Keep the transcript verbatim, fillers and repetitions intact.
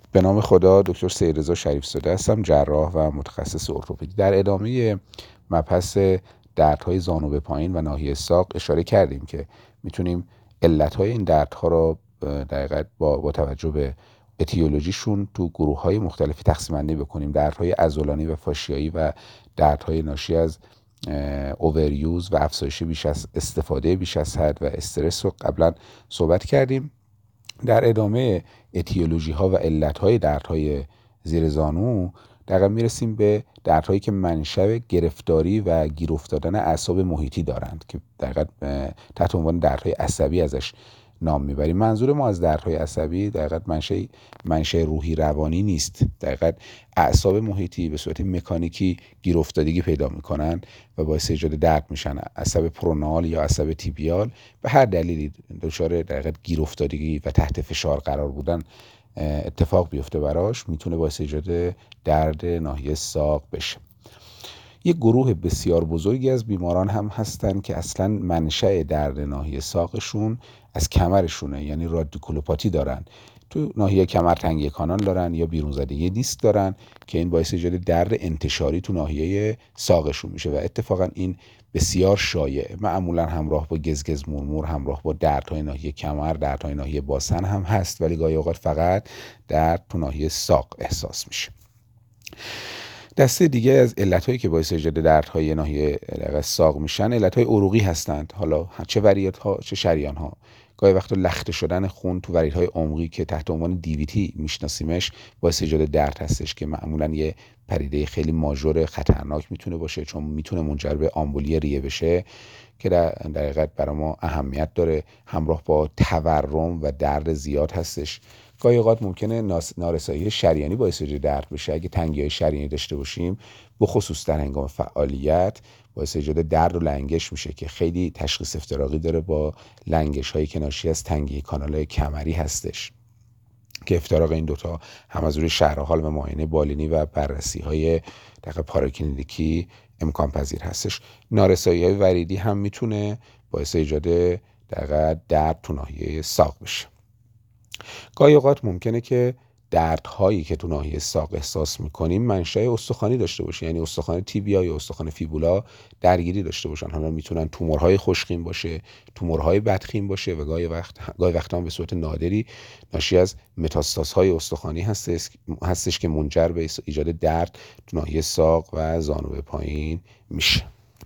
به نام خدا. دکتر سیدرضا شریف‌زاده هستم، جراح و متخصص ارتوپدی. در ادامه مبحث دردهای زانو به پایین و ناحیه ساق اشاره کردیم که میتونیم علتهای این دردها را در حقیقت با, با توجه به اتیولوژیشون تو گروه‌های مختلفی تقسیم بندی بکنیم. دردهای عضلانی و فاشیایی و دردهای ناشی از اووریوز و افزایش بیش از استفاده بیش از حد و استرس رو قبلا صحبت کردیم. در ادامه اتیولوژی ها و علت های دردهای زیر زانو دقیقا میرسیم به دردهایی که منشأ گرفتاری و گیر افتادن اعصاب محیطی دارند که دقیقا تحت عنوان دردهای عصبی ازش نام میبریم. منظور ما از دردهای عصبی دقیقا منشأ منشأ روحی روانی نیست. دقیقا اعصاب محیطی به صورت مکانیکی گیر افتادگی پیدا میکنن و باعث ایجاد درد میشن. عصب پرونال یا عصب تیبیال به هر دلیلی دچار دقیقا گیر افتادگی و تحت فشار قرار بودن اتفاق بیفته براش، میتونه باعث ایجاد درد ناحیه ساق بشه. یک گروه بسیار بزرگی از بیماران هم هستن که اصلا منشأ درد ناحیه ساقشون از کمرشونه، یعنی رادیکولوپاتی دارن، تو ناحیه کمر تنگی کانال دارن یا بیرون زدگی دیسک دارن که این باعث ایجاد درد انتشاری تو ناحیه ساقشون میشه و اتفاقا این بسیار شایع، معمولا همراه با گزگز مرمور، همراه با دردهای ناحیه کمر، دردهای ناحیه باسن هم هست، ولی گاهی اوقات فقط درد تو ناحیه ساق احساس میشه. دسته دیگه از علتهایی که باعث ایجاد دردهای ناحیه ساق میشن علتهای عروقی هستند، حالا چه وریت ها چه شریان ها. گاهی وقتا لخته شدن خون تو وریدهای عمقی که تحت عنوان دیویتی میشناسیمش باعث ایجاد درد هستش که معمولا یه پدیده خیلی ماژور خطرناک میتونه باشه، چون میتونه منجر به آمبولی ریه بشه که در حقیقت برای ما اهمیت داره، همراه با تورم و درد زیاد هستش. گاهی اوقات ممکنه نارسایی شریانی باعث ایجاد درد بشه. اگه تنگی‌های شریانی داشته باشیم، بخصوص در هنگام فعالیت، باعث ایجاد درد و لنگش میشه که خیلی تشخیص افتراقی داره با لنگش هایی که ناشی از تنگی کانال کمری هستش که افتراق این دوتا هم از روی شرح حال و معاینه بالینی و بررسی های دقیق پاراکلینیکی امکان پذیر هستش. نارسایی های وریدی هم میتونه باعث ایجاد دقیق درد تو ناحیه ساق بشه. گاهی اوقات ممکنه که دردهایی که تو ناحیه ساق احساس میکنیم منشأ استخوانی داشته باشه، یعنی استخوان تیبیا یا استخوان فیبولا درگیری داشته باشن. حالا میتونن تومورهای خوشخیم باشه، تومورهای بدخیم باشه و گاهی وقت گاهی وقتا هم به صورت نادری ناشی از متاستازهای استخوانی هستش هستش که منجر به ایجاد درد تو ناحیه ساق و زانو به پایین میشه.